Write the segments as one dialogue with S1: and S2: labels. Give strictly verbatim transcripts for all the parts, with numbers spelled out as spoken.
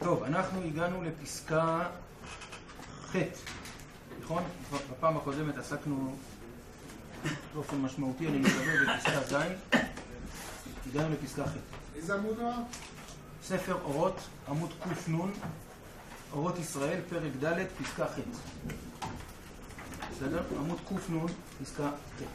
S1: טוב, אנחנו הגענו לפסקה ח', נכון? בפעם הקודמת עסקנו באופן משמעותי, אני מקווה, בפסקה ז', הגענו לפסקה ח'.
S2: איזה עמוד הוא?
S1: ספר אורות, עמוד ק' נ', אורות ישראל, פרק ד', פסקה ח'. בסדר? עמוד ק' נ', פסקה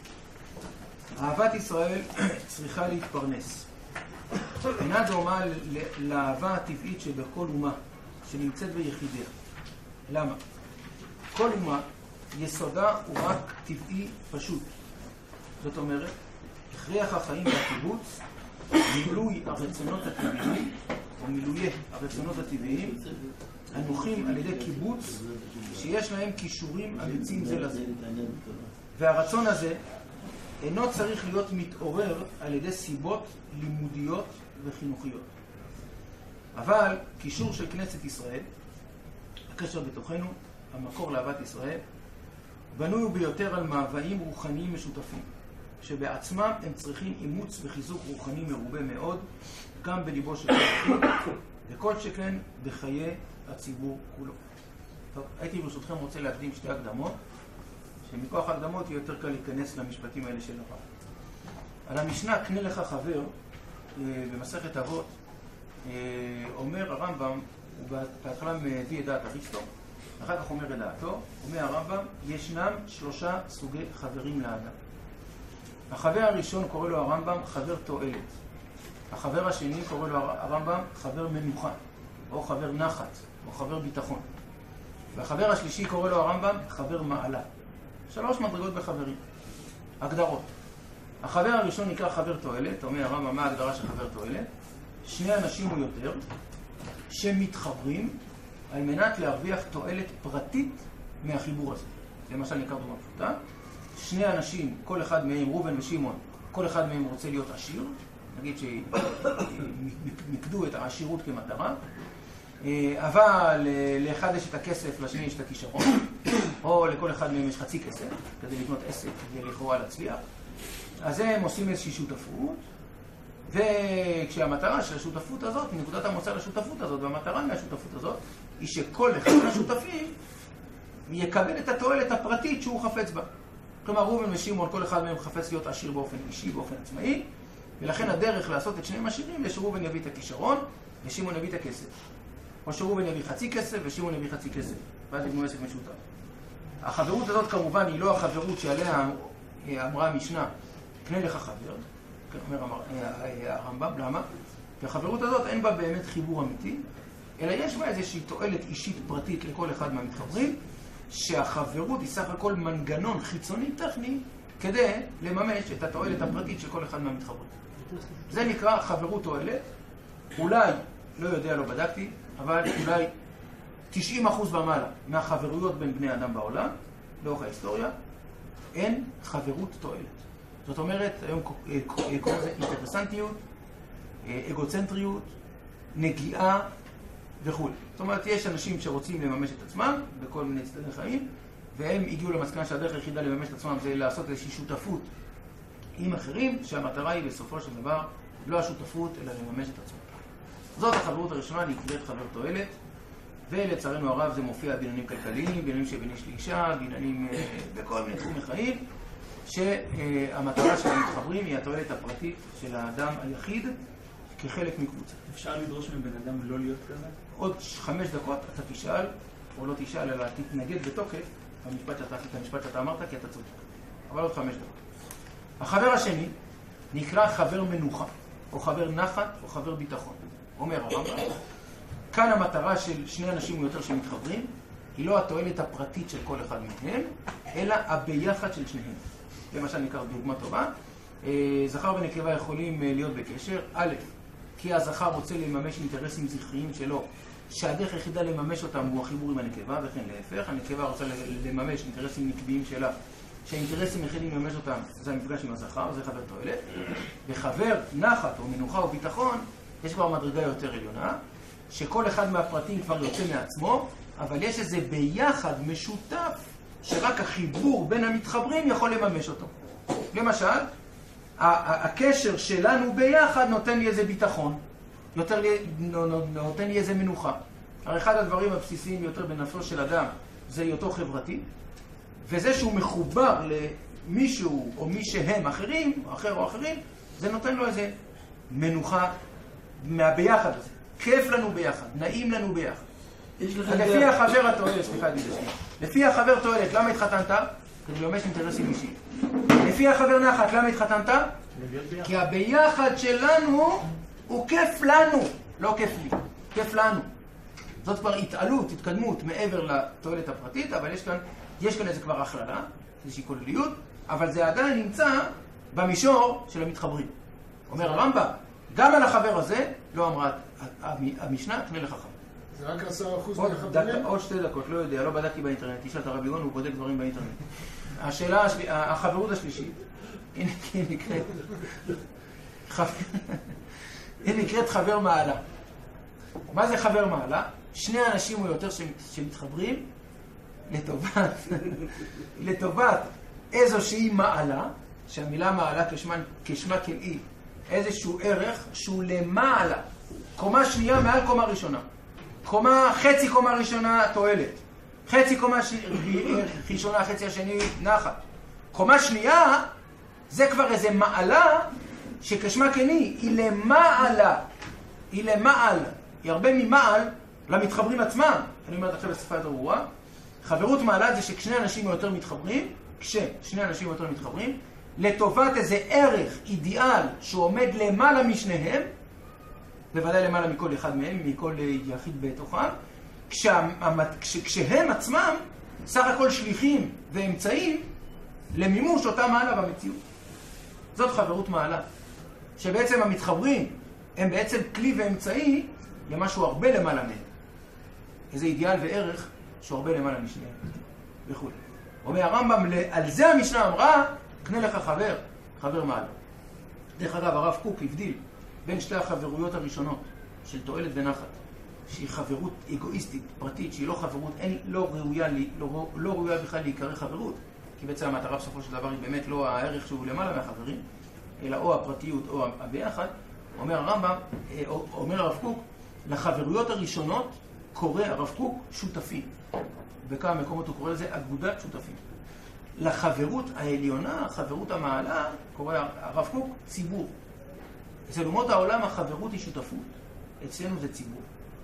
S1: ח'. אהבת ישראל צריכה להתפרנס. אינה דומה לאהבה הטבעית שבכל אומה שנמצאת ביחידיה. למה? כל אומה יסודה הוא רק טבעי פשוט. זאת אומרת, הכרח החיים והקיבוץ, מילוי הרצונות הטבעיים, או מילויי הרצונות הטבעיים, הנוחים על ידי קיבוץ שיש להם קישורים אמיצים זה לזה. והרצון הזה אינו צריך להיות מתעורר על ידי סיבות לימודיות וחינוכיות. אבל קישור של כנסת ישראל, הקשר בתוכנו, המקור לאהבת ישראל, בנוי ביותר על מאוויים רוחניים משותפים, שבעצמם הם צריכים אימוץ וחיזוק רוחני מרובה מאוד, גם בליבו של כל וכל שכן בחיי הציבור כולו. טוב, הייתי ברשותכם רוצה להקדים שתי הקדמות, שמכוח ההקדמות יהיה יותר קל להיכנס למשפטים האלה של הרב. על המשנה, קנה לך חבר, במסכת אבות, אומר הרמב"ם, הוא בהתחלה מביא את דעת אריסטו, אחר כך אומר את דעתו, אומר הרמב"ם, ישנם שלושה סוגי חברים לאדם. החבר הראשון קורא לו הרמב"ם חבר תועלת. החבר השני קורא לו הרמב"ם חבר מנוחה, או חבר נחת, או חבר ביטחון. והחבר השלישי קורא לו הרמב"ם חבר מעלה. שלוש מדרגות בחברים. הגדרות. החבר הראשון נקרא חבר תועלת, אומר הרמב"ם מה ההגדרה של חבר תועלת? שני אנשים או יותר שמתחברים על מנת להרוויח תועלת פרטית מהחיבור הזה. למשל נקרא דוגמה פשוטה. שני אנשים, כל אחד מהם, ראובן ושמעון, כל אחד מהם רוצה להיות עשיר, נגיד שמקדו את העשירות כמטרה, אבל לאחד יש את הכסף, לשני יש את הכישרון, או לכל אחד מהם יש חצי כסף, כדי לקנות עסק ולכאורה להצליח. אז הם עושים איזושהי שותפות, וכשהמטרה של השותפות הזאת, נקודת המוצא לשותפות הזאת, והמטרה מהשותפות הזאת, היא שכל אחד מהשותפים יקבל את התועלת הפרטית שהוא חפץ בה. כלומר, ראובן ושמעון, כל אחד מהם חפץ להיות עשיר באופן אישי, באופן עצמאי, ולכן הדרך לעשות את שניהם עשירים, שראובן יביא את הכישרון, ושמעון יביא את הכסף. או שראובן יביא חצי כסף, ושמעון יביא חצי כסף. ואז יבנו עסק משותף. החברות הזאת כמובן היא לא החברות שעליה אמרה המשנה, קנה לך חבר, אומר הרמב"ם, למה? כי החברות הזאת אין בה באמת חיבור אמיתי, אלא יש בה איזושהי תועלת אישית פרטית לכל אחד מהמתחברים, שהחברות היא סך הכל מנגנון חיצוני טכני כדי לממש את התועלת הפרטית של כל אחד מהמתחברים. זה נקרא חברות תועלת. אולי, לא יודע, לא בדקתי, אבל אולי תשעים אחוז ומעלה מהחברויות בין בני אדם בעולם, לאורך ההיסטוריה, אין חברות תועלת. זאת אומרת, היום קוראים לזה אינטרסנטיות, אגוצנטריות, נגיעה וכו'. זאת אומרת, יש אנשים שרוצים לממש את עצמם בכל מיני צדדי חיים, והם הגיעו למסקנה שהדרך היחידה לממש את עצמם זה לעשות איזושהי שותפות עם אחרים, שהמטרה היא בסופו של דבר לא השותפות, אלא לממש את עצמם. זאת החברות הראשונה, נקראת חבר תועלת, ולצערנו הרב זה מופיע בעניינים כלכליים, בעניינים שבין איש לאישה, בעניינים בכל מיני תחומי חיים, שהמטרה של המתחברים היא התועלת הפרטית של האדם היחיד כחלק מקבוצה.
S3: אפשר לדרוש מבן אדם לא להיות כזה?
S1: עוד חמש דקות אתה תשאל, או לא תשאל, אלא תתנגד בתוקף במשפט שאתה, את המשפט שאתה אמרת, כי אתה צודק. אבל עוד חמש דקות. החבר השני נקרא חבר מנוחה, או חבר נחת, או חבר ביטחון. אומר הרמב"ם, כאן המטרה של שני אנשים או יותר שמתחברים, היא לא התועלת הפרטית של כל אחד מהם, אלא הביחד של שניהם. למשל ניקח דוגמה טובה, זכר ונקבה יכולים להיות בקשר, א', כי הזכר רוצה לממש אינטרסים זכריים שלו, שהדרך היחידה לממש אותם הוא החיבור עם הנקבה, וכן להפך, הנקבה רוצה לממש אינטרסים נקביים שלה, שהאינטרסים היחידים לממש אותם זה המפגש עם הזכר, זה חבר תועלת, וחבר נחת או מנוחה או ביטחון, יש כבר מדרגה יותר עליונה, שכל אחד מהפרטים כבר יוצא מעצמו, אבל יש איזה ביחד משותף, שרק החיבור בין המתחברים יכול לממש אותו. למשל, הקשר שלנו ביחד נותן לי איזה ביטחון, נותן לי איזה מנוחה. הרי אחד הדברים הבסיסיים ביותר בנפשו של אדם זה היותו חברתי, וזה שהוא מחובר למישהו או מי שהם אחרים, אחר או אחרים, זה נותן לו איזה מנוחה מהביחד הזה. כיף לנו ביחד, נעים לנו ביחד. לפי החבר התועלת, סליחה, לפי החבר תועלת, למה התחתנת? כדי לממש אינטרסים אישיים. לפי החבר נחת, למה התחתנת? כי הביחד שלנו הוא כיף לנו, לא כיף לי, כיף לנו. זאת כבר התעלות, התקדמות מעבר לתועלת הפרטית, אבל יש כאן, יש כאן איזה כבר הכללה, איזושהי כולליות, אבל זה עדיין נמצא במישור של המתחברים. אומר הרמב"ם, גם על החבר הזה לא אמרה המשנה, קנה לך חבר.
S2: זה רק עשרה אחוז
S1: מהחברים? עוד שתי דקות, לא יודע, לא בדקתי באינטרנט, תשאל את הרב ליגון, הוא בודק דברים באינטרנט. השאלה, החברות השלישית, היא נקראת, היא נקראת חבר מעלה. מה זה חבר מעלה? שני אנשים או יותר שמתחברים לטובת, לטובת איזושהי מעלה, שהמילה מעלה כשמה, כשמה כלאי, איזשהו ערך שהוא למעלה, קומה שנייה מעל קומה ראשונה. קומה, חצי קומה ראשונה תועלת, חצי קומה ש... ראשונה, חצי השני נחת. קומה שנייה זה כבר איזה מעלה שכשמה כני, היא למעלה, היא למעל, היא הרבה ממעל למתחברים עצמם. אני אומר עכשיו בשפה יותר ברורה, חברות מעלה זה שכשני אנשים יותר מתחברים, כששני אנשים יותר מתחברים, לטובת איזה ערך, אידיאל, שעומד למעלה משניהם, בוודאי למעלה מכל אחד מהם, מכל יחיד בתוכם, כש, כשהם עצמם סך הכל שליחים ואמצעים למימוש אותה מעלה במציאות. זאת חברות מעלה. שבעצם המתחברים הם בעצם כלי ואמצעי למשהו הרבה למעלה מהם. איזה אידיאל וערך שהוא הרבה למעלה משניהם. וכו'. אומר הרמב"ם, על זה המשנה אמרה, קנה לך חבר, חבר מעלה. דרך אגב, הרב קוק הבדיל בין שתי החברויות הראשונות של תועלת ונחת, שהיא חברות אגואיסטית, פרטית, שהיא לא חברות, אין, לא ראויה, לא, לא ראויה בכלל להיקרא חברות, כי בעצם המטרה בסופו של דבר היא באמת לא הערך שהוא למעלה מהחברים, אלא או הפרטיות או הביחד. אומר הרמב"ם, אומר הרב קוק, לחברויות הראשונות קורא הרב קוק שותפים. בכמה מקומות הוא קורא לזה אגודת שותפים. לחברות העליונה, חברות המעלה, קורא הרב קוק ציבור. אצל אומות העולם החברות היא שותפות, אצלנו זה ציבור.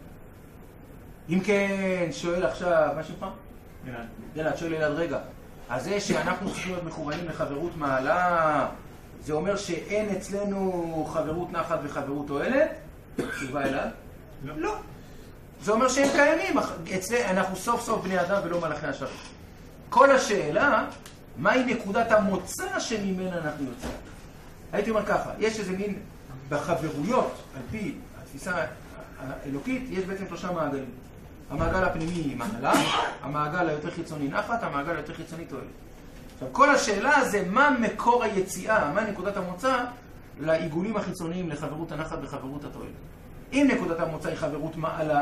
S1: אם כן, שואל עכשיו, מה שלך?
S3: אלעד.
S1: אלעד, שואל אלעד רגע. אז זה שאנחנו צריכים להיות מכוונים לחברות מעלה, זה אומר שאין אצלנו חברות נחת וחברות תועלת? תשובה אלעד?
S3: לא.
S1: לא. זה אומר שהם קיימים. אצל... אנחנו סוף סוף בני אדם ולא מלאכי השרת. כל השאלה, מהי נקודת המוצא שממנה אנחנו יוצאים? הייתי אומר ככה, יש איזה מין בחברויות, על פי התפיסה האלוקית, יש בעצם שלושה מעגלים. המעגל הפנימי היא מעלה, המעגל היותר חיצוני נחת, המעגל היותר חיצוני תועלת. עכשיו, כל השאלה זה מה מקור היציאה, מה נקודת המוצא לעיגולים החיצוניים לחברות הנחת וחברות התועלת. אם נקודת המוצא היא חברות מעלה,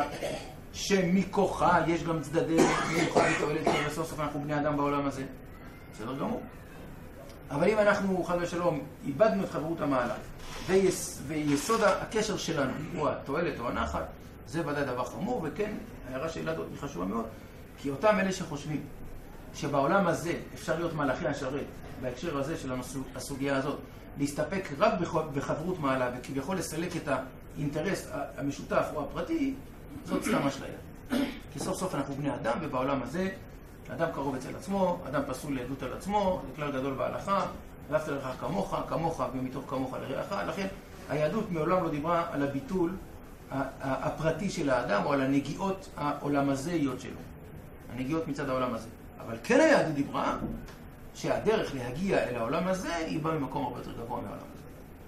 S1: שמכוחה יש גם צדדי מיוחד לתועלת, ובסוף סוף אנחנו בני אדם בעולם הזה, בסדר גמור. אבל אם אנחנו, חד ושלום, איבדנו את חברות המעלה, ויס, ויסוד הקשר שלנו הוא התועלת או הנחת, זה ודאי דבר חמור, וכן, ההערה של אלעד היא חשובה מאוד, כי אותם אלה שחושבים שבעולם הזה אפשר להיות מלאכי השרת, בהקשר הזה של הסוגיה הזאת, להסתפק רק בחברות מעלה, וכביכול לסלק את האינטרס המשותף או הפרטי, זאת סתם אשליה. כי סוף סוף אנחנו בני אדם, ובעולם הזה, אדם קרוב אצל עצמו, אדם פסול לעדות על עצמו, זה כלל גדול בהלכה, ואהבת לרעך כמוך, כמוך ומתוך כמוך לרעך. לכן היהדות מעולם לא דיברה על הביטול הפרטי של האדם, או על הנגיעות העולם הזהיות שלו. הנגיעות מצד העולם הזה. אבל כן היהדות דיברה שהדרך להגיע אל העולם הזה היא באה ממקום הרבה יותר גבוה מהעולם הזה.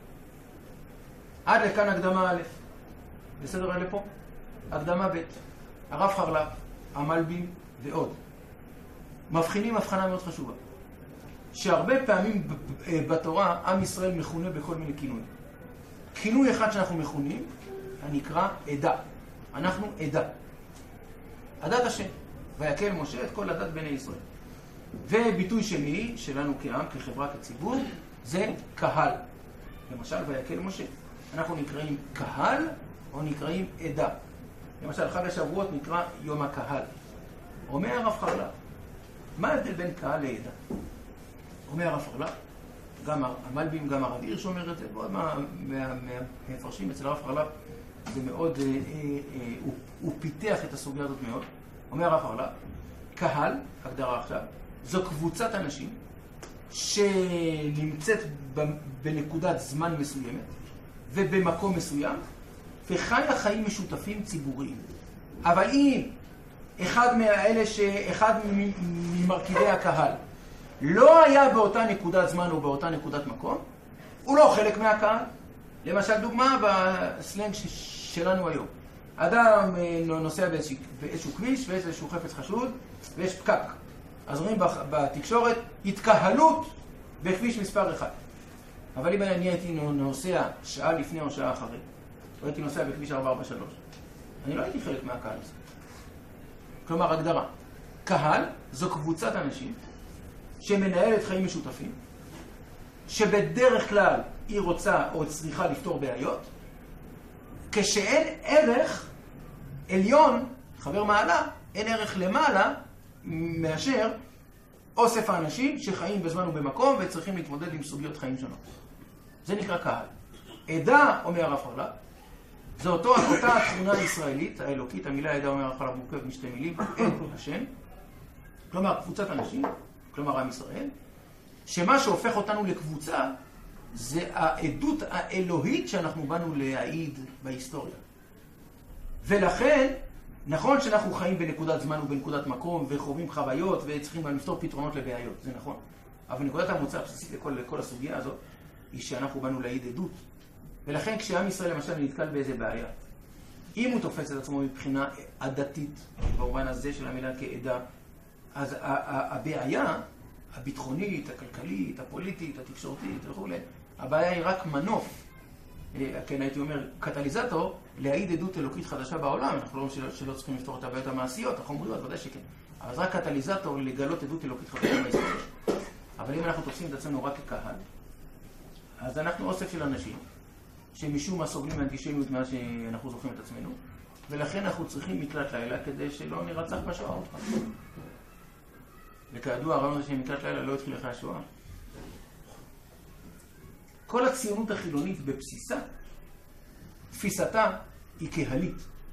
S1: עד לכאן הקדמה א', בסדר אלה פה? הקדמה ב', הרב חרל"פ, המלבים ועוד. מבחינים הבחנה מאוד חשובה. שהרבה פעמים בתורה עם ישראל מכונה בכל מיני כינויים. כינוי אחד שאנחנו מכונים, הנקרא עדה. אנחנו עדה. עדת השם. ויקל משה את כל עדת בני ישראל. וביטוי שני, שלנו כעם, כחברה, כציבור, זה קהל. למשל, ויקל משה. אנחנו נקראים קהל או נקראים עדה. למשל, חג השבועות נקרא יום הקהל. אומר הרב חרל"פ, מה ההבדל בין קהל לעדה? אומר הרב חרל"פ, גם המלבים, גם הרב הירש אומר את זה, ועוד מהמפרשים אצל הרב חרל"פ, זה מאוד, אה, אה, אה, הוא, הוא פיתח את הסוגיה הזאת מאוד. אומר הרב חרל"פ, קהל, הגדרה עכשיו, זו קבוצת אנשים שנמצאת בנקודת זמן מסוימת ובמקום מסוים, וחיה חיים משותפים ציבוריים. אבל אם אחד מאלה ש... אחד ממרכיבי הקהל לא היה באותה נקודת זמן או באותה נקודת מקום, הוא לא חלק מהקהל. למשל, דוגמה בסלנג שלנו היום. אדם נוסע באיזשהו, באיזשהו כביש ויש איזשהו חפץ חשוד ויש פקק. אז רואים בתקשורת התקהלות בכביש מספר אחד. אבל אם אני הייתי נוסע שעה לפני או שעה אחרי, או הייתי נוסע בכביש ארבע ארבע שלוש, אני לא הייתי חלק מהקהל הזה. כלומר, הגדרה. קהל זו קבוצת אנשים שמנהלת חיים משותפים, שבדרך כלל היא רוצה או צריכה לפתור בעיות, כשאין ערך עליון, חבר מעלה, אין ערך למעלה מאשר אוסף האנשים שחיים בזמן ובמקום וצריכים להתמודד עם סוגיות חיים שונות. זה נקרא קהל. עדה, אומר הרב חרל"פ, זו אותו, אותה התכונה הישראלית, האלוקית, המילה עדה, אומר הרב חרל"פ, מורכב משתי מילים, עד השם, כלומר קבוצת אנשים, כלומר עם ישראל, שמה שהופך אותנו לקבוצה זה העדות האלוהית שאנחנו באנו להעיד בהיסטוריה. ולכן, נכון שאנחנו חיים בנקודת זמן ובנקודת מקום וחווים חוויות וצריכים לפתור פתרונות לבעיות, זה נכון. אבל נקודת המוצא הבסיסית לכל, לכל הסוגיה הזאת היא שאנחנו באנו להעיד עדות. ולכן כשעם ישראל למשל נתקל באיזה בעיה, אם הוא תופס את עצמו מבחינה עדתית, במובן הזה של המילה כעדה, אז הבעיה הביטחונית, הכלכלית, הפוליטית, התקשורתית וכו', הבעיה היא רק מנוף, כן, הייתי אומר, קטליזטור, להעיד עדות אלוקית חדשה בעולם. אנחנו לא אומרים שלא צריכים לפתור את הבעיות המעשיות, החומריות, ודאי שכן. אבל זה רק קטליזטור לגלות עדות אלוקית חדשה בהיסטוריה. אבל אם אנחנו תופסים את עצמנו רק כקהל, אז אנחנו אוסף של אנשים שמשום מה סובלים מאנטישמיות מאז שאנחנו זוכרים את עצמנו, ולכן אנחנו צריכים מקלט לילה כדי שלא נרצח בשואה עוד פעם. וכידוע, הרעיון הזה שמקלט לילה לא התחיל אחרי השואה. כל הציונות החילונית בבסיסה, תפיסתה היא קהלית.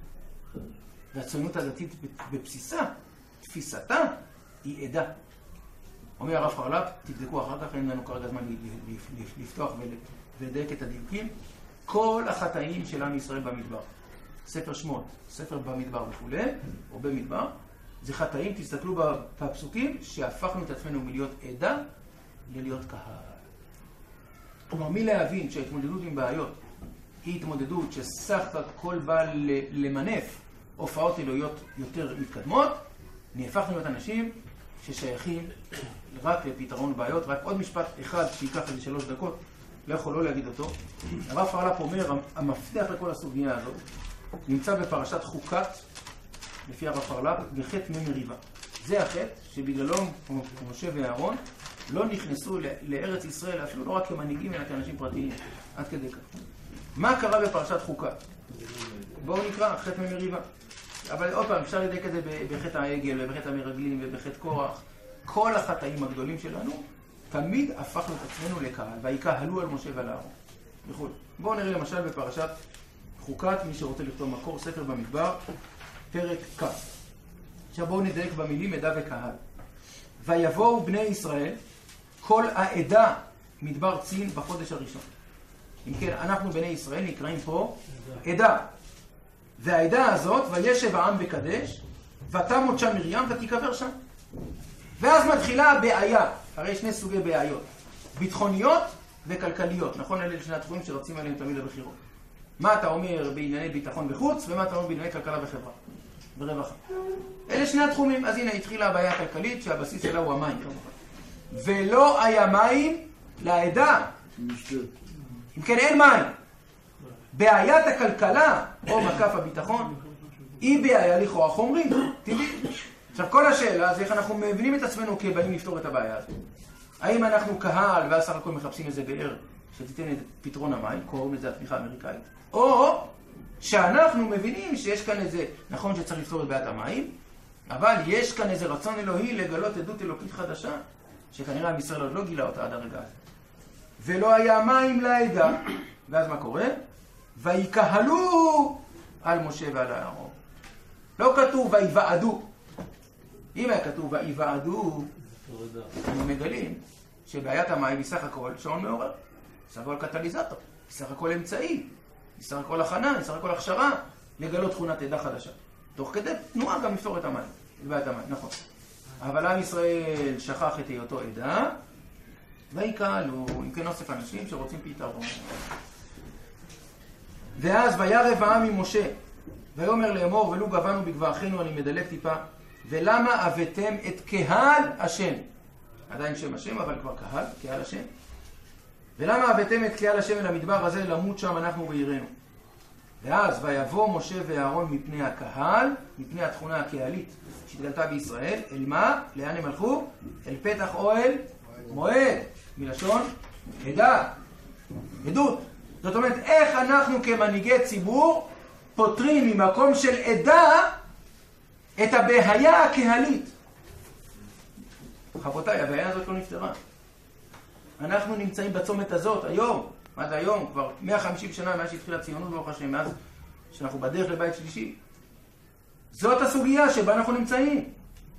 S1: והציונות הדתית בבסיסה, תפיסתה היא עדה. אומר הרב חרל"פ, תבדקו אחר כך, אין לנו כרגע זמן לפתוח ולדייק את הדיוקים. כל החטאים של עם ישראל במדבר, ספר שמות, ספר במדבר וכו', או במדבר, זה חטאים, תסתכלו בפסוקים, שהפכנו את עצמנו מלהיות עדה ללהיות קהל. כלומר, מי להבין שההתמודדות עם בעיות היא התמודדות שסך הכל בא למנף הופעות אלוהיות יותר מתקדמות, נהפכנו להיות אנשים ששייכים רק לפתרון בעיות. רק עוד משפט אחד שיקח איזה שלוש דקות, לא יכול לא להגיד אותו. הרב חרל"פ אומר, המפתח לכל הסוגיה הזאת נמצא בפרשת חוקת, לפי הרב חרל"פ, בחטא מי מריבה. זה החטא שבגללו משה ואהרון לא נכנסו לארץ ישראל, אפילו לא רק כמנהיגים, אלא כאנשים פרטיים, עד כדי כך. מה קרה בפרשת חוקת? בואו נקרא, חטא מי מריבה. אבל עוד פעם, אפשר לדייק את זה בחטא העגל ובחטא המרגלים ובחטא קורח. כל החטאים הגדולים שלנו, תמיד הפכנו את עצמנו לקהל, ויקהלו על משה ועל אהרון. בכל. בואו נראה למשל בפרשת חוקת, מי שרוצה לכתוב מקור, ספר במדבר, פרק כ'. עכשיו בואו נדייק במילים עדה וקהל. ויבואו בני ישראל, כל העדה מדבר צין בחודש הראשון. אם כן, אנחנו בני ישראל נקראים פה עדה. והעדה הזאת, וישב העם בקדש, ותמות שם מרים ותיקבר שם. ואז מתחילה הבעיה, הרי שני סוגי בעיות, ביטחוניות וכלכליות. נכון, אלה שני התחומים שרצים עליהם תמיד לבחירות. מה אתה אומר בענייני ביטחון בחוץ, ומה אתה אומר בענייני כלכלה וחברה ורווחה. אלה שני התחומים. אז הנה התחילה הבעיה הכלכלית, שהבסיס שלה הוא המים. ולא היה מים לעדה. אם כן, אין מים. בעיית הכלכלה, או מקף הביטחון, היא בעיה לכאורה חומרית. טבעי. עכשיו, כל השאלה זה איך אנחנו מבינים את עצמנו כבאים לפתור את הבעיה הזאת. האם אנחנו קהל, ואז סך הכל מחפשים איזה באר שתיתן את פתרון המים, קוראים לזה התמיכה האמריקאית, או שאנחנו מבינים שיש כאן איזה, נכון שצריך לפתור את בעיית המים, אבל יש כאן איזה רצון אלוהי לגלות עדות אלוקית חדשה, שכנראה עם ישראל עוד לא גילה אותה עד הרגע הזה. ולא היה מים לעדה. ואז מה קורה? ויקהלו על משה ועל אהרון. לא כתוב ויוועדו. אם היה כתוב ויוועדו, אנחנו מגלים שבעיית המים היא סך הכל שעון מעורר, סך הכל קטליזטור, סך הכל אמצעי, סך הכל הכנה, סך הכל הכשרה לגלות תכונת עדה חדשה. תוך כדי תנועה גם לפתור את המים, את בעיית המים, נכון. אבל עם ישראל שכח את היותו עדה, ויקהלו, אם כן אוסף אנשים שרוצים פתרון. ואז וירב העם ממשה, ויאמר לאמור ולו גבנו בגבהכנו, אני מדלג טיפה, ולמה הבאתם את קהל השם? עדיין שם השם, אבל כבר קהל, קהל השם. ולמה הבאתם את קהל השם אל המדבר הזה למות שם אנחנו בעירנו? ואז ויבוא משה ואהרון מפני הקהל, מפני התכונה הקהלית שהתגלתה בישראל, אל מה? לאן הם הלכו? אל פתח אוהל מועד, מלשון עדה, עדות. זאת אומרת, איך אנחנו כמנהיגי ציבור פותרים ממקום של עדה את הבעיה הקהלית. רבותיי, הבעיה הזאת לא נפתרה. אנחנו נמצאים בצומת הזאת היום, עד היום, כבר מאה וחמישים שנה מאז שהתחילה הציונות, ברוך השם, מאז שאנחנו בדרך לבית שלישי. זאת הסוגיה שבה אנחנו נמצאים.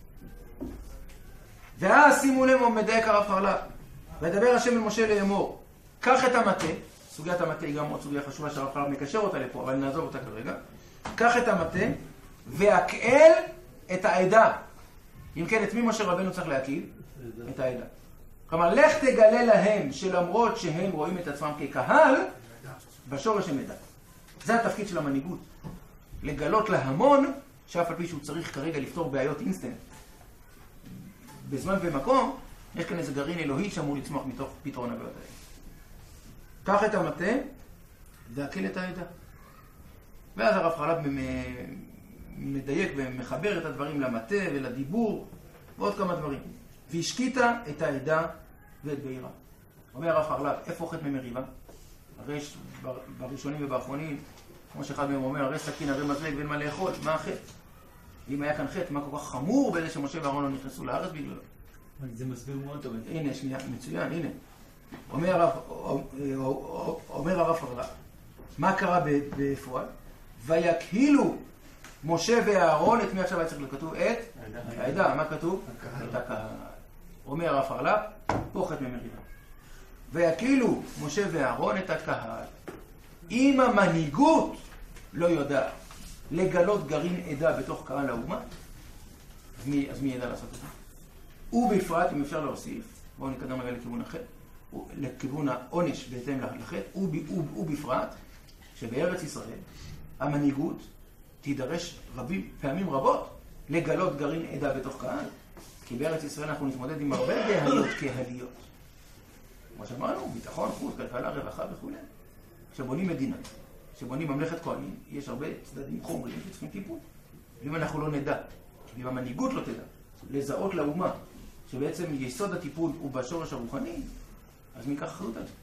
S1: ואז שימו לב מדייק הרב חרל"פ, וידבר השם אל משה לאמור, קח את המטה, סוגיית המטה היא גם עוד סוגיה חשובה שהרב חרל"פ מקשר אותה לפה, אבל נעזוב אותה כרגע, קח את המטה והקהל את העדה. אם כן, את מי משה רבנו צריך להקיל? את העדה. כלומר, לך תגלה להם שלמרות שהם רואים את עצמם כקהל, בשורש הם עדה. זה התפקיד של המנהיגות. לגלות להמון, שאף על פי שהוא צריך כרגע לפתור בעיות אינסטנט. בזמן ומקום, יש כאן איזה גרעין אלוהי שאמור לצמוח מתוך פתרון הבעיות האלה. קח את המטה, והקל את העדה. ואז הרב חרל"פ מדייק ומחבר את הדברים למטה ולדיבור, ועוד כמה דברים. והשקיט את העדה ואת בעירה. אומר הרב חרל"פ, איפה חטא ממריבה? הרי יש בראשונים ובאחרונים, כמו שאחד מהם אומר, הרי סכין, הרי מזלג ואין מה לאכול. מה החטא? אם היה כאן חטא, מה כל כך חמור בזה שמשה ואהרון לא נכנסו לארץ בגללו?
S3: זה מסביר מאוד טוב.
S1: הנה, שנייה, מצוין, הנה. אומר הרב, אומר הרב חרל"פ, מה קרה בפועל? ויקהילו משה ואהרון, את מי עכשיו היה צריך לכתוב? את העדה. מה כתוב? את הקהל. אומר הרב חרל"פ, פה חטא ממריבה. ויקהילו משה ואהרון את הקהל. אם המנהיגות לא יודעת לגלות גרעין עדה בתוך קהל האומה, אז מי, אז מי ידע לעשות את זה? ובפרט, אם אפשר להוסיף, בואו נקדם רגע לכיוון אחר, לכיוון העונש בהתאם לחטא, ובפרט, שבארץ ישראל המנהיגות תידרש רבים, פעמים רבות לגלות גרעין עדה בתוך קהל, כי בארץ ישראל אנחנו נתמודד עם הרבה בעיות קהליות. כמו שאמרנו, ביטחון, חוץ, כלכלה, רווחה וכו'. כשבונים מדינה, כשבונים ממלכת כהנים, יש הרבה צדדים חומריים שצריכים טיפול. ואם אנחנו לא נדע, ואם המנהיגות לא תדע, לזהות לאומה, שבעצם יסוד הטיפול הוא בשורש הרוחני, אז מי ייקח אחריות על זה?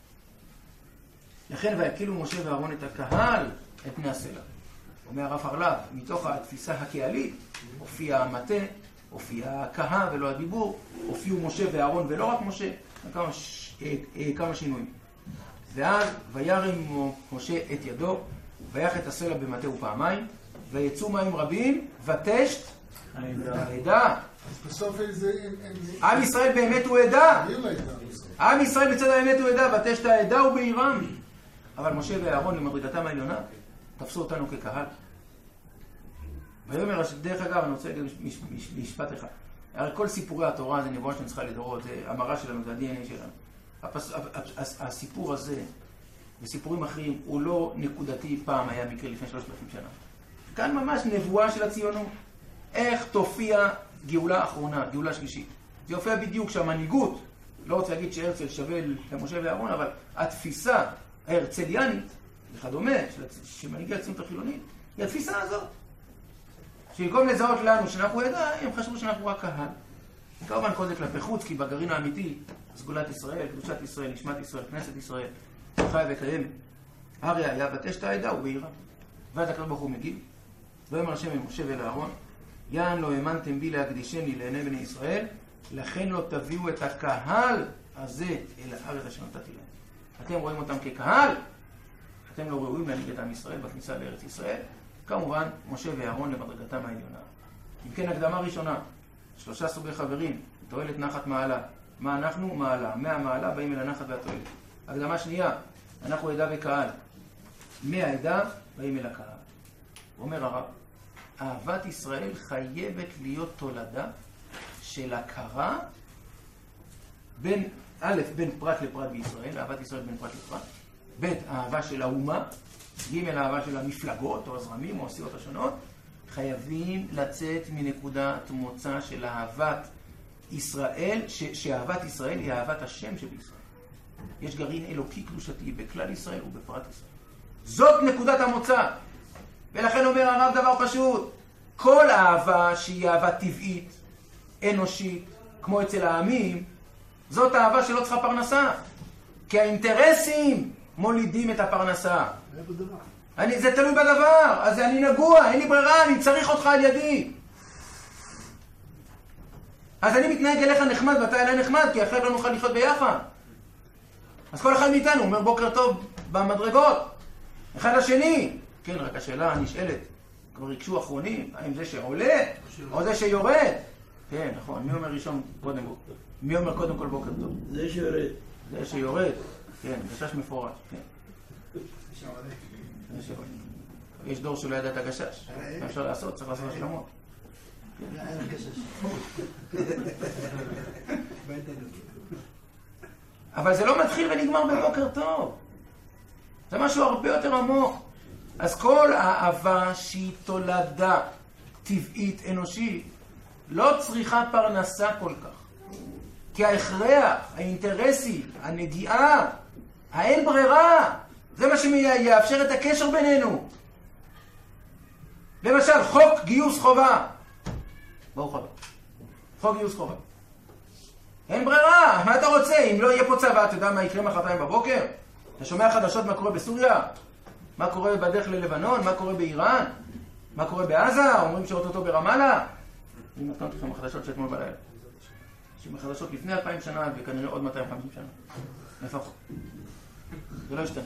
S1: לכן ויקהילו משה ואהרון את הקהל את פני הסלע. אומר הרב חרל"פ, מתוך התפיסה הקהלית, הופיע המטה, הופיע הקהל ולא הדיבור, הופיעו משה ואהרון ולא רק משה, כמה, ש... כמה שינויים. ואז וירם משה את ידו, ויח את הסלע במטה ופעמיים, ויצאו מים רבים, ותשת העדה.
S2: אז בסוף איזה...
S1: עם ישראל באמת הוא עדה. עם ישראל בצד האמת הוא עדה, ותשת העדה ובעירם. אבל משה ואהרון למדרגתם העליונה תפסו אותנו כקהל. ויאמר, דרך אגב, אני רוצה להגיד משפט אחד. הרי כל סיפורי התורה זה נבואה שנצחה לדורות, זה המראה שלנו, זה ה-די אן איי שלנו. הפס... הסיפור הזה וסיפורים אחרים הוא לא נקודתי, פעם היה מקרה לפני שלושת אלפים שנה. כאן ממש נבואה של הציונות. איך תופיע גאולה אחרונה, גאולה שלישית. זה יופיע בדיוק שהמנהיגות, לא רוצה להגיד שהרצל שווה למשה ואהרון, אבל התפיסה ההרצליאנית וכדומה, שמנהיגי הציונות החילונית, היא התפיסה הזאת. שבמקום לזהות לנו שאנחנו עדה, הם חשבו שאנחנו רק קהל. כמובן כל זה כלפי חוץ, כי בגרעין האמיתי, סגולת ישראל, קדושת ישראל, נשמת ישראל, כנסת ישראל, חיה וקיימת. הרי היה ותשת העדה ובעירה. ואז הקדוש ברוך הוא מגיב, ויאמר השם אל משה ואל אהרון, יען לא האמנתם בי להקדישני לעיני בני ישראל, לכן לא תביאו את הקהל הזה אל הארץ אשר נתתי להם. אתם רואים אותם כקהל, אתם לא ראויים להנהיג את עם ישראל בכניסה לארץ ישראל. כמובן, משה ואהרון למדרגתם העליונה. אם כן, הקדמה ראשונה, שלושה סוגי חברים, תועלת נחת מעלה. מה אנחנו? מעלה. מהמעלה באים אל הנחת והתועלת. הקדמה שנייה, אנחנו עדה וקהל. מהעדה באים אל הקהל. אומר הרב, אהבת ישראל חייבת להיות תולדה של הכרה בין, א', בין פרט לפרט בישראל, אהבת ישראל בין פרט לפרט, ב', אהבה של האומה, ג', אהבה של המפלגות או הזרמים או הסיעות השונות. חייבים לצאת מנקודת מוצא של אהבת ישראל, ש- שאהבת ישראל היא אהבת השם שבישראל. יש גרעין אלוקי קדושתי בכלל ישראל ובפרט ישראל. זאת נקודת המוצא. ולכן אומר הרב דבר פשוט, כל אהבה שהיא אהבה טבעית, אנושית, כמו אצל העמים, זאת אהבה שלא צריכה פרנסה. כי האינטרסים מולידים את הפרנסה. אני, זה תלוי בדבר, אז אני נגוע, אין לי ברירה, אני צריך אותך על ידי. אז אני מתנהג אליך נחמד ואתה אליי נחמד, כי אחרת לא נוכל לחיות ביחד. אז כל אחד מאיתנו אומר בוקר טוב במדרגות, אחד לשני. כן, רק השאלה הנשאלת, כבר ריגשו אחרונים, האם זה שעולה או זה שיורד? כן, נכון, מי אומר ראשון קודם? מי אומר קודם כל בוקר טוב?
S2: זה שיורד.
S1: זה שיורד, כן, גשש מפורש, כן. יש דור שלא ידע את הגשש. מה אפשר לעשות? צריך לעשות השלמות. אבל זה לא מתחיל ונגמר בבוקר טוב. זה משהו הרבה יותר עמוק. אז כל האהבה שהיא תולדה טבעית אנושית לא צריכה פרנסה כל כך. כי ההכרח, האינטרסי, הנגיעה, האין ברירה, זה מה שיאפשר את הקשר בינינו. למשל, חוק גיוס חובה. ברוך הבא. חוק גיוס חובה. אין ברירה, מה אתה רוצה? אם לא יהיה פה צבא, אתה יודע מה יקרה מחרתיים בבוקר? אתה שומע חדשות מה קורה בסוריה? מה קורה בדרך ללבנון? מה קורה באיראן? מה קורה בעזה? אומרים שעות אותו ברמאללה? אני מתקנת לכם החדשות שאתמול בלילה. שמחדשות לפני אלפיים שנה וכנראה עוד מאתיים וחמישים שנה. לפחות. זה לא ישתנה.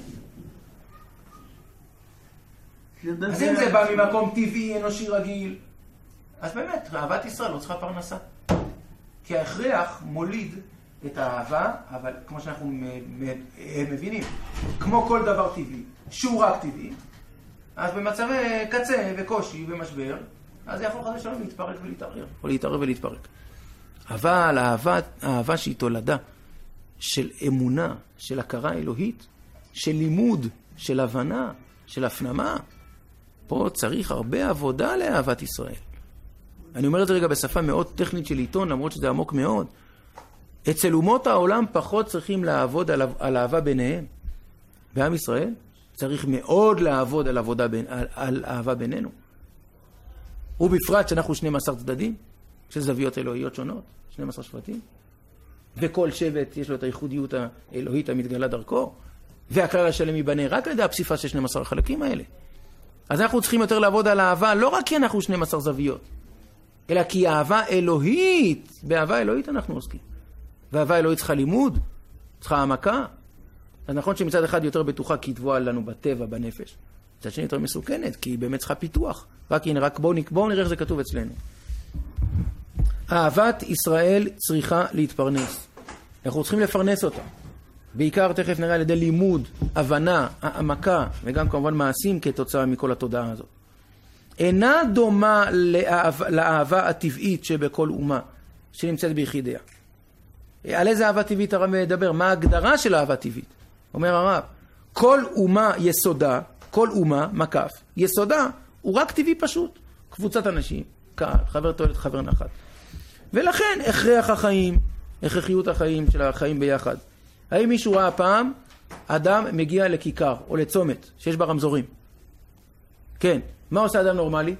S1: אז אם זה בא ממקום טבעי, אנושי רגיל, אז באמת, אהבת ישראל לא צריכה פרנסה. כי ההכרח מוליד את האהבה, אבל כמו שאנחנו מבינים, כמו כל דבר טבעי, שהוא רק טבעי, אז במצבי קצה וקושי ומשבר, אז זה יהפוך חס ושלום להתפרק ולהתערער, או להתערער ולהתפרק. אבל האהבה, האהבה שהיא תולדה של אמונה, של הכרה אלוהית, של לימוד, של הבנה, של הפנמה, פה צריך הרבה עבודה לאהבת ישראל. אני אומר את זה רגע בשפה מאוד טכנית של עיתון, למרות שזה עמוק מאוד. אצל אומות העולם פחות צריכים לעבוד על, על אהבה ביניהם. בעם ישראל צריך מאוד לעבוד על, עבודה בין, על, על אהבה בינינו. ובפרט שאנחנו שנים עשר צדדים, של זוויות אלוהיות שונות, שנים עשר שבטים, וכל שבט יש לו את הייחודיות האלוהית המתגלה דרכו, והכלל השלם ייבנה רק לידי הפסיפה של שנים עשר החלקים האלה. אז אנחנו צריכים יותר לעבוד על אהבה, לא רק כי אנחנו שנים עשר זוויות, אלא כי אהבה אלוהית, באהבה אלוהית אנחנו עוסקים. ואהבה אלוהית צריכה לימוד, צריכה העמקה. אז נכון שמצד אחד יותר בטוחה כי היא תבואה לנו בטבע, בנפש. מצד שני יותר מסוכנת, כי היא באמת צריכה פיתוח. רק הנה, רק בואו בוא נראה איך זה כתוב אצלנו. אהבת ישראל צריכה להתפרנס. אנחנו צריכים לפרנס אותה. בעיקר תכף נראה על ידי לימוד, הבנה, העמקה, וגם כמובן מעשים כתוצאה מכל התודעה הזאת. אינה דומה לאהבה, לאהבה הטבעית שבכל אומה שנמצאת ביחידיה. על איזה אהבה טבעית הרב מדבר? מה ההגדרה של אהבה טבעית? אומר הרב, כל אומה יסודה, כל אומה, מקף, יסודה הוא רק טבעי פשוט. קבוצת אנשים, קהל, חבר תועלת, חבר נחת. ולכן הכרח החיים, הכרחיות החיים של החיים ביחד. האם מישהו ראה פעם אדם מגיע לכיכר או לצומת שיש בה רמזורים? כן. מה עושה אדם נורמלי?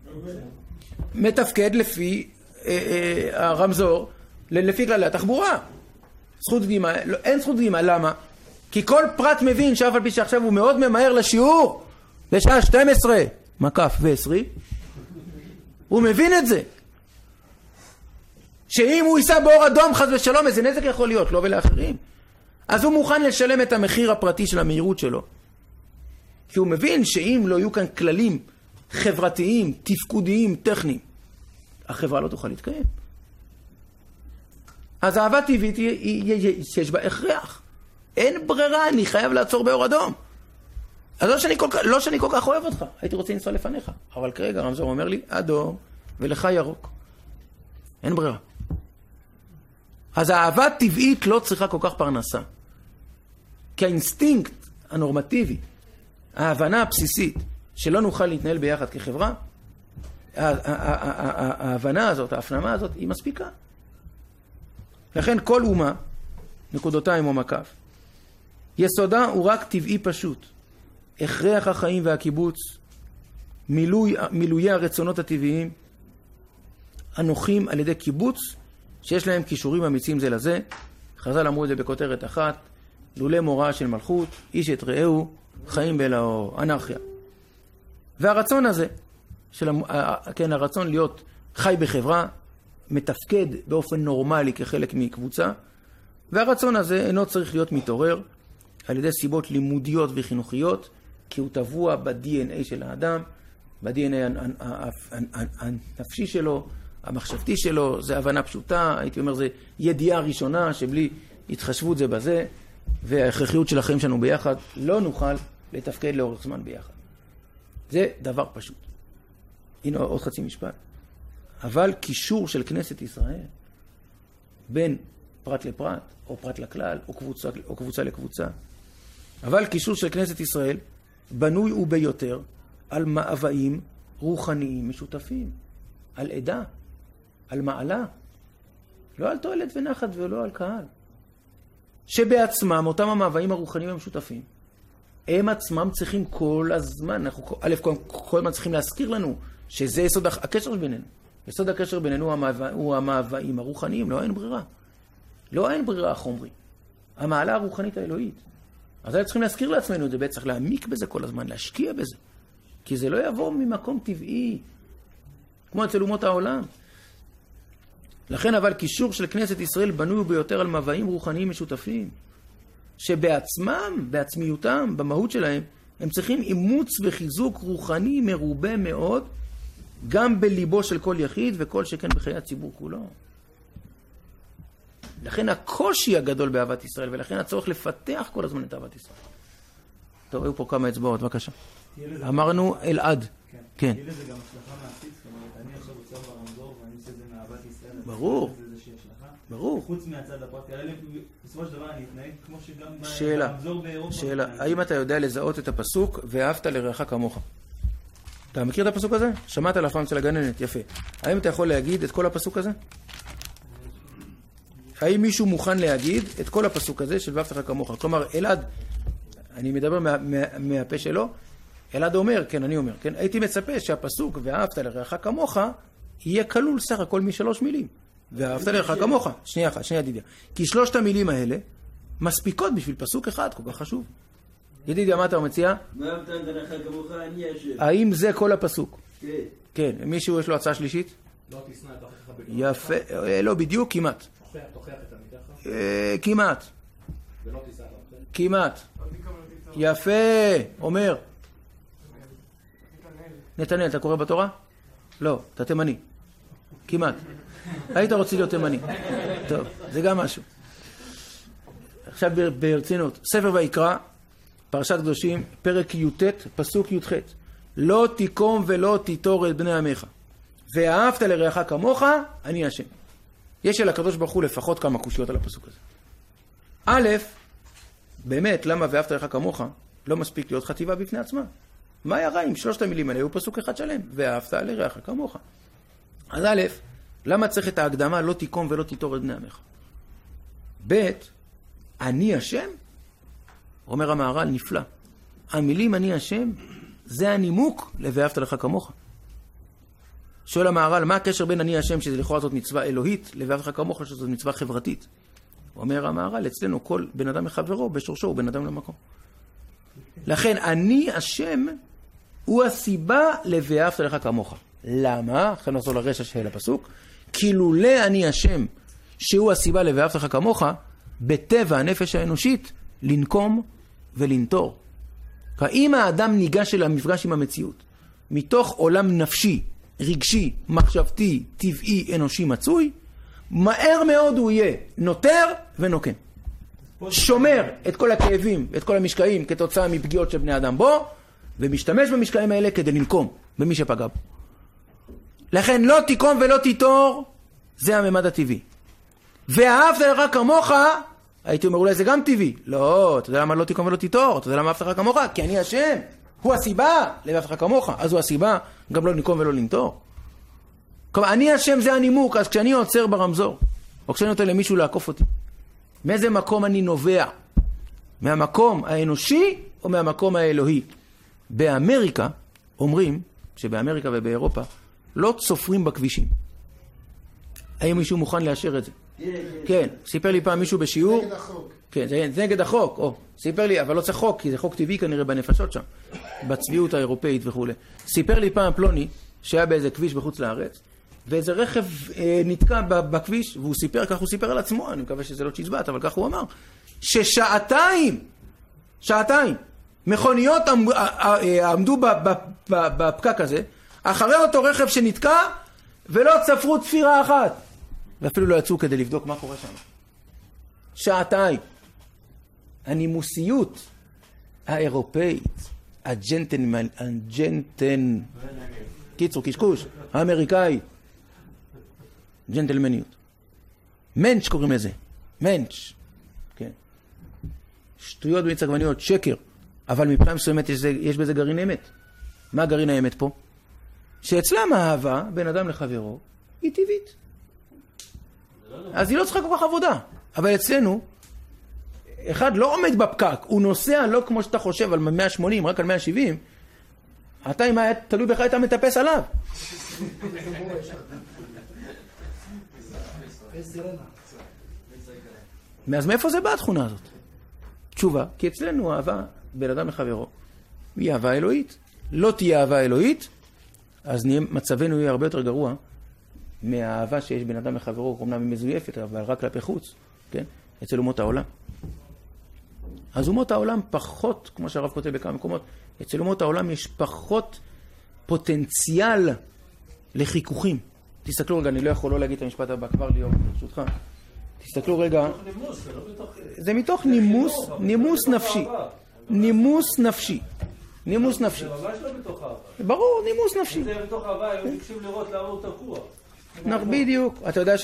S1: מתפקד לפי אה, אה, הרמזור, לפי כללי התחבורה. זכות קדימה, לא, אין זכות קדימה, למה? כי כל פרט מבין שאף על פי שעכשיו הוא מאוד ממהר לשיעור, בשעה שתים עשרה מקף ועשרים, הוא מבין את זה. שאם הוא ייסע באור אדום חס ושלום, איזה נזק יכול להיות, לא ולאחרים. אז הוא מוכן לשלם את המחיר הפרטי של המהירות שלו. כי הוא מבין שאם לא יהיו כאן כללים חברתיים, תפקודיים, טכניים, החברה לא תוכל להתקיים. אז אהבה טבעית יש בה הכרח. אין ברירה, אני חייב לעצור באור אדום. אז לא שאני כל כך, לא שאני כל כך אוהב אותך, הייתי רוצה לנסוע לפניך. אבל כרגע רמזור אומר לי, אדום ולך ירוק. אין ברירה. אז האהבה טבעית לא צריכה כל כך פרנסה. כי האינסטינקט הנורמטיבי, ההבנה הבסיסית שלא נוכל להתנהל ביחד כחברה, ההבנה הזאת, ההפנמה הזאת, היא מספיקה. לכן כל אומה, נקודותיים או מקף, יסודה הוא רק טבעי פשוט. הכרח החיים והקיבוץ, מילוי, מילויי הרצונות הטבעיים, הנוחים על ידי קיבוץ, שיש להם קישורים אמיצים זה לזה. חז"ל אמרו את זה בכותרת אחת, לולא מוראה של מלכות, איש את רעהו, חיים בלעו, אנרכיה. והרצון הזה, של, כן, הרצון להיות חי בחברה, מתפקד באופן נורמלי כחלק מקבוצה, והרצון הזה אינו צריך להיות מתעורר על ידי סיבות לימודיות וחינוכיות, כי הוא טבוע ב-די אן איי של האדם, ב-די אן איי הנפשי שלו, המחשבתי שלו, זה הבנה פשוטה, הייתי אומר, זה ידיעה ראשונה שבלי התחשבות זה בזה, וההכרחיות של החיים שלנו ביחד, לא נוכל לתפקד לאורך זמן ביחד. זה דבר פשוט. הנה עוד חצי משפט. אבל קישור של כנסת ישראל, בין פרט לפרט, או פרט לכלל, או קבוצה, או קבוצה לקבוצה, אבל קישור של כנסת ישראל, בנוי וביותר על מאוויים רוחניים משותפים, על עדה, על מעלה, לא על תועלת ונחת ולא על קהל. שבעצמם, אותם המאוויים הרוחניים המשותפים, הם עצמם צריכים כל הזמן, אנחנו א' כל, כל הזמן צריכים להזכיר לנו שזה יסוד הקשר בינינו. יסוד הקשר בינינו הוא, המאווה, הוא המאוויים הרוחניים, לא אין ברירה. לא אין ברירה חומרי. המעלה הרוחנית האלוהית. אז אנחנו צריכים להזכיר לעצמנו את זה, צריך להעמיק בזה כל הזמן, להשקיע בזה. כי זה לא יבוא ממקום טבעי, כמו אצל אומות העולם. לכן אבל קישור של כנסת ישראל בנוי ביותר על מאוויים רוחניים משותפים, שבעצמם, בעצמיותם, במהות שלהם, הם צריכים אימוץ וחיזוק רוחני מרובה מאוד, גם בליבו של כל יחיד וכל שכן בחיי הציבור כולו. לכן הקושי הגדול באהבת ישראל, ולכן הצורך לפתח כל הזמן את אהבת ישראל. טוב, היו פה כמה אצבעות, בבקשה. אמרנו אלעד. כן.
S3: תהיה לזה גם השלכה מעשית, זאת אומרת, אני עכשיו רוצה ברמזור ואני עושה את זה מאהבת ישראל.
S1: ברור. ברור.
S3: חוץ מהצד הפרקטי, הרי בסופו של דבר אני אתנהג כמו שגם
S1: שאלה,
S3: ברמזור באירופה.
S1: שאלה, האם אתה יודע לזהות את הפסוק ואהבת לרעך כמוך? אתה מכיר את הפסוק הזה? שמעת על הפעם של הגננת, יפה. האם אתה יכול להגיד את כל הפסוק הזה? האם מישהו מוכן להגיד את כל הפסוק הזה של ואהבת לרעך כמוך? כלומר, אלעד, אני מדבר מה, מה, מהפה שלו, אלעד אומר, כן, אני אומר, כן, הייתי מצפה שהפסוק ואהבת לרעך כמוך יהיה כלול סך הכל משלוש מילים. ואהבת לרעך כמוך, שנייה אחת, שנייה ידידיה. כי שלושת המילים האלה מספיקות בשביל פסוק אחד כל כך חשוב. ידידיה, מה אתה מציע?
S2: ואהבת לרעך כמוך, אני השם.
S1: האם זה כל הפסוק?
S2: כן.
S1: כן, מישהו יש לו הצעה שלישית?
S4: לא תשנא את אחיך בגופך.
S1: יפה, לא בדיוק, כמעט.
S4: תוכיח את עמיתך.
S1: כמעט.
S4: ולא תישא את עמיתך.
S1: כמעט. יפה, אומר. נתנאל, אתה קורא בתורה? לא, אתה תימני. כמעט. היית רוצה להיות תימני. טוב, זה גם משהו. עכשיו ברצינות. ספר ויקרא, פרשת קדושים, פרק י"ט, פסוק י"ח. לא תיקום ולא תיטור את בני עמך. ואהבת לרעך כמוך, אני השם. יש אל הקדוש ברוך הוא לפחות כמה קושיות על הפסוק הזה. א', באמת, למה ואהבת לרעך כמוך לא מספיק להיות חטיבה בפני עצמה? מה היה רע אם שלושת המילים האלה הוא פסוק אחד שלם? ואהבת לרעך כמוך. אז א', למה צריך את ההקדמה לא תיקום ולא תיטור את בני עמך? ב', אני השם? אומר המהר"ל נפלא. המילים אני השם זה הנימוק ל"ואהבת לך כמוך". שואל המהר"ל, מה הקשר בין אני השם, שזה לכאורה זאת מצווה אלוהית, ל"ואהבת לך כמוך", שזאת מצווה חברתית? אומר המהר"ל, אצלנו כל בן אדם מחברו, בשורשו הוא בן אדם למקום. לכן אני השם הוא הסיבה ל"ואהבת לך כמוך". למה? עכשיו נחזור לרשע של הפסוק. כי לולא אני השם, שהוא הסיבה ל"ואהבת לך כמוך", בטבע הנפש האנושית לנקום ולנטור. אם האדם ניגש אל המפגש עם המציאות, מתוך עולם נפשי, רגשי, מחשבתי, טבעי, אנושי מצוי, מהר מאוד הוא יהיה נותר ונוקם. שומר את כל הכאבים, את כל המשקעים כתוצאה מפגיעות של בני אדם בו, ומשתמש במשקעים האלה כדי לנקום במי שפגע בו. לכן לא תיקום ולא תיטור, זה הממד הטבעי. ואהבת לך כמוך, הייתי אומר אולי זה גם טבעי. לא, אתה יודע למה לא תיקום ולא תיטור? אתה יודע למה אהבת לך כמוך? כי אני השם, הוא הסיבה לאהבת לך כמוך, אז הוא הסיבה גם לא לנקום ולא לנטור. כלומר, אני השם זה הנימוק, אז כשאני עוצר ברמזור, או כשאני נותן למישהו לעקוף אותי, מאיזה מקום אני נובע? מהמקום האנושי או מהמקום האלוהי? באמריקה אומרים שבאמריקה ובאירופה לא צופרים בכבישים. האם מישהו מוכן לאשר את זה? כן, סיפר לי פעם מישהו בשיעור.
S5: נגד החוק.
S1: כן, זה נגד החוק. או, סיפר לי, אבל לא צריך חוק, כי זה חוק טבעי כנראה בנפשות שם, בצביעות האירופאית וכו'. סיפר לי פעם פלוני שהיה באיזה כביש בחוץ לארץ, ואיזה רכב אה, נתקע בכביש, והוא סיפר, כך הוא סיפר על עצמו, אני מקווה שזה לא צ'יזבט, אבל כך הוא אמר, ששעתיים, שעתיים, מכוניות עמדו בפקק הזה, אחרי אותו רכב שנתקע, ולא צפרו צפירה אחת. ואפילו לא יצאו כדי לבדוק מה קורה שם. שעתיים. הנימוסיות האירופאית, הג'נטן, הג'נטן, קיצור, קשקוש, האמריקאי, ג'נטלמניות. מנץ' קוראים לזה. מנץ'. כן. שטויות במיץ עגבניות, שקר. אבל מבחינה מסוימת יש, יש בזה גרעין אמת. מה גרעין האמת פה? שאצלם האהבה, בין אדם לחברו, היא טבעית. אז היא לא צריכה כל כך עבודה. אבל אצלנו, אחד לא עומד בפקק, הוא נוסע לא כמו שאתה חושב על מאה שמונים, רק על מאה שבעים, אתה אם היה תלוי בך, אתה מטפס עליו. אז מאיפה זה בא התכונה הזאת? תשובה, כי אצלנו אהבה בין אדם לחברו היא אהבה אלוהית. לא תהיה אהבה אלוהית, אז מצבנו יהיה הרבה יותר גרוע מהאהבה שיש בין אדם לחברו, אומנם היא מזויפת, אבל רק כלפי חוץ, כן? אצל אומות העולם. אז אומות העולם פחות, כמו שהרב כותב בכמה מקומות, אצל אומות העולם יש פחות פוטנציאל לחיכוכים. תסתכלו רגע, אני לא יכול לא להגיד את המשפט הבא, כבר ליאור, ברשותך. תסתכלו רגע. זה מתוך נימוס, נימוס נפשי. נימוס נפשי. נימוס נפשי.
S3: זה ממש לא בתוך אהבה.
S1: ברור, נימוס נפשי.
S3: זה בתוך אהבה, הם ביקשים לראות למה הוא תקוע.
S1: בדיוק. אתה יודע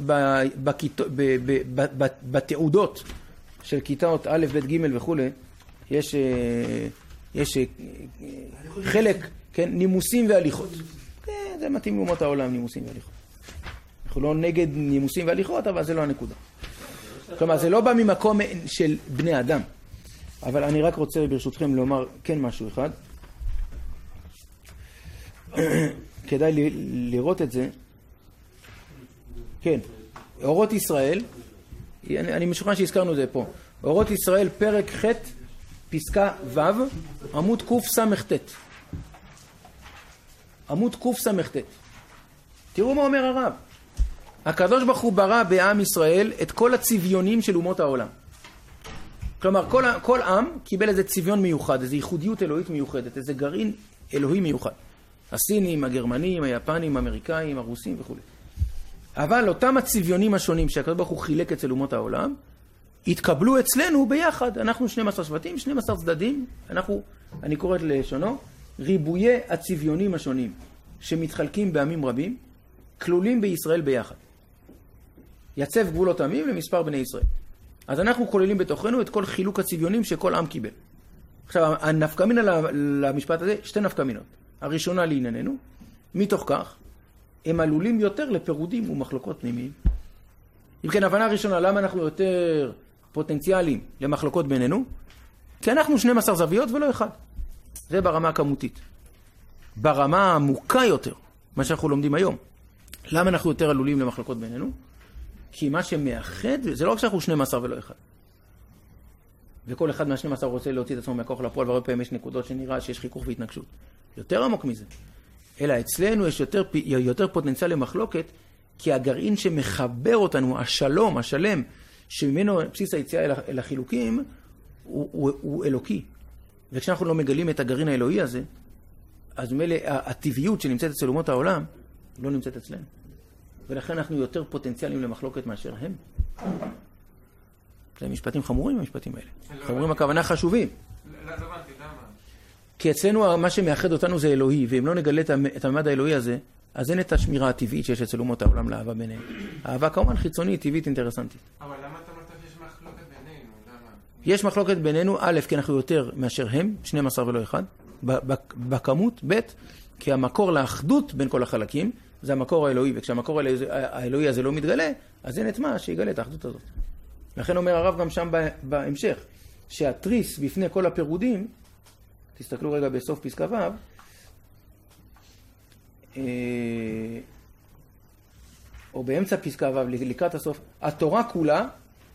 S1: שבתעודות של כיתות א', ב', ג' וכו', יש יש חלק, כן, נימוסים והליכות. כן, זה מתאים לאומות העולם, נימוסים והליכות. אנחנו לא נגד נימוסים והליכות, אבל זה לא הנקודה. כלומר, זה לא בא ממקום של בני אדם. אבל אני רק רוצה ברשותכם לומר כן משהו אחד. כדאי לראות את זה. כן, אורות ישראל, אני, אני משוכנע שהזכרנו את זה פה. אורות ישראל, פרק ח', פסקה ו', עמוד קס"ט. עמוד קס"ט. תראו מה אומר הרב. הקדוש ברוך הוא ברא בעם ישראל את כל הצביונים של אומות העולם. כלומר, כל, כל עם קיבל איזה צביון מיוחד, איזו ייחודיות אלוהית מיוחדת, איזה גרעין אלוהי מיוחד. הסינים, הגרמנים, היפנים, האמריקאים, הרוסים וכו'. אבל אותם הצביונים השונים שהקדוש ברוך הוא חילק אצל אומות העולם, התקבלו אצלנו ביחד. אנחנו שנים עשר שבטים, שנים עשר צדדים, אנחנו, אני קורא את לשונו, ריבויי הצביונים השונים שמתחלקים בעמים רבים, כלולים בישראל ביחד. יצב גבולות עמים למספר בני ישראל. אז אנחנו כוללים בתוכנו את כל חילוק הצביונים שכל עם קיבל. עכשיו, הנפקמינה למשפט הזה, שתי נפקמינות. הראשונה לענייננו, מתוך כך, הם עלולים יותר לפירודים ומחלוקות פנימיים. אם כן, הבנה הראשונה, למה אנחנו יותר פוטנציאליים למחלוקות בינינו? כי אנחנו שתים עשרה זוויות ולא אחד. זה ברמה הכמותית. ברמה העמוקה יותר, מה שאנחנו לומדים היום. למה אנחנו יותר עלולים למחלוקות בינינו? כי מה שמאחד, זה לא רק שאנחנו שתים עשרה ולא אחד. וכל אחד מה-שתים עשרה רוצה להוציא את עצמו מהכוח לפועל, והרבה פעמים יש נקודות שנראה שיש חיכוך והתנגשות. יותר עמוק מזה. אלא אצלנו יש יותר, יותר פוטנציאל למחלוקת, כי הגרעין שמחבר אותנו, השלום, השלם, שממנו בסיס היציאה אל, אל החילוקים, הוא, הוא, הוא אלוקי. וכשאנחנו לא מגלים את הגרעין האלוהי הזה, אז מלא, הטבעיות שנמצאת אצל אומות העולם, לא נמצאת אצלנו. ולכן אנחנו יותר פוטנציאלים למחלוקת מאשר הם. זה משפטים חמורים, המשפטים האלה. חמורים הכוונה חשובים.
S3: לא הבנתי, למה?
S1: כי אצלנו מה שמאחד אותנו זה אלוהי, ואם לא נגלה את הממד האלוהי הזה, אז אין את השמירה הטבעית שיש אצל אומות העולם לאהבה ביניהם. אהבה כמובן חיצונית, טבעית, אינטרסנטית.
S3: אבל למה אתה אומר שיש מחלוקת בינינו? למה?
S1: יש מחלוקת בינינו, א', כי אנחנו יותר מאשר הם, שנים עשר ולא אחד, בכמות, ב', כי המקור לאחדות בין כל החלקים, זה המקור האלוהי, וכשהמקור האלוהי הזה לא מתגלה, אז אין את מה שיגלה את האחדות הזאת. לכן אומר הרב גם שם בהמשך, שהתריס בפני כל הפירודים, תסתכלו רגע בסוף פסקה ו', או באמצע פסקה ו' לקראת הסוף, התורה כולה,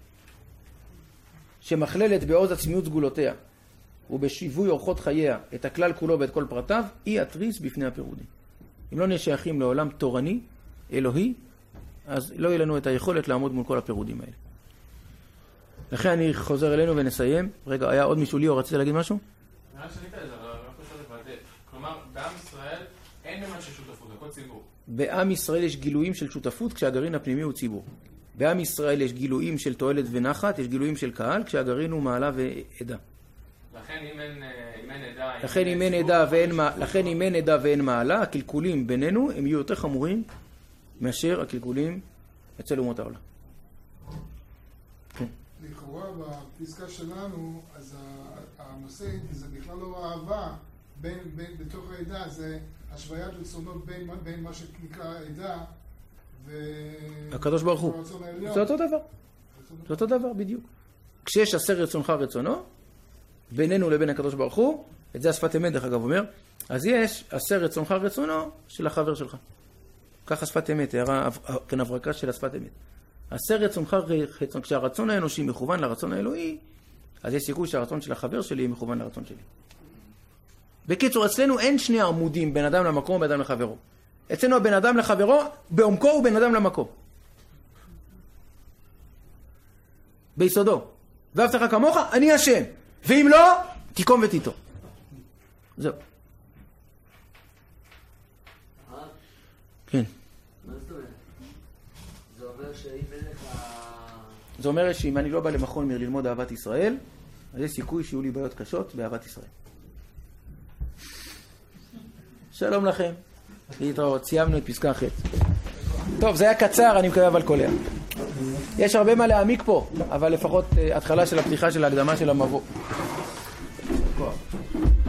S1: שמכללת בעוז עצמיות סגולותיה, ובשיווי אורחות חייה, את הכלל כולו ואת כל פרטיו, היא התריס בפני הפירודים. אם לא נהיה שייכים לעולם תורני, אלוהי, אז לא יהיה לנו את היכולת לעמוד מול כל הפירודים האלה. לכן אני חוזר אלינו ונסיים. רגע, היה עוד מישהו לי או רציתי להגיד משהו?
S3: נראה שנית את זה, אבל לא חושב לבדל. כלומר, בעם ישראל אין ממד של שותפות, הכל ציבור.
S1: בעם ישראל יש גילויים של שותפות כשהגרעין הפנימי הוא ציבור. בעם ישראל יש גילויים של תועלת ונחת, יש גילויים של קהל, כשהגרעין הוא מעלה ועדה.
S3: לכן אם אין, אם אין עדה...
S1: לכן אם אין עדה ואין, לכן אם אין עדה ואין מעלה, הקלקולים בינינו הם יהיו יותר חמורים מאשר הקלקולים אצל אומות העולם. כן.
S5: לכאורה בפסקה שלנו, אז הנושא זה בכלל לא אהבה בין, בין, בתוך העדה, זה השוויית רצונות בין, בין מה שנקרא עדה ו...
S1: הקדוש ברוך הוא. זה אותו דבר. זה אותו דבר בדיוק. כשיש עשר רצונך רצונו, בינינו לבין הקדוש ברוך הוא, את זה השפת אמת דרך אגב אומר, אז יש עשר רצונך רצונו של החבר שלך. ככה שפת אמת, הערה כאן הברקה של השפת אמת. עשר רצונך רצון, כשהרצון האנושי מכוון לרצון האלוהי, אז יש סיכוי שהרצון של החבר שלי מכוון לרצון שלי. בקיצור, אצלנו אין שני עמודים בין אדם למקום ובין אדם לחברו. אצלנו בין אדם לחברו, בעומקו הוא בין אדם למקום. ביסודו. ואהבת לך כמוך, אני השם. ואם לא, תיקום ותיטור. זהו. כן.
S6: מה זאת אומרת? זה אומר שאם אין לך...
S1: זה אומר שאם אני לא בא למכון מיר ללמוד אהבת ישראל, אז יש סיכוי שיהיו לי בעיות קשות באהבת ישראל. שלום לכם. להתראות, סיימנו את פסקה אחת. טוב, זה היה קצר, אני מקווה אבל קולע. יש הרבה מה להעמיק פה, אבל לפחות התחלה של הפתיחה של ההקדמה של המבוא.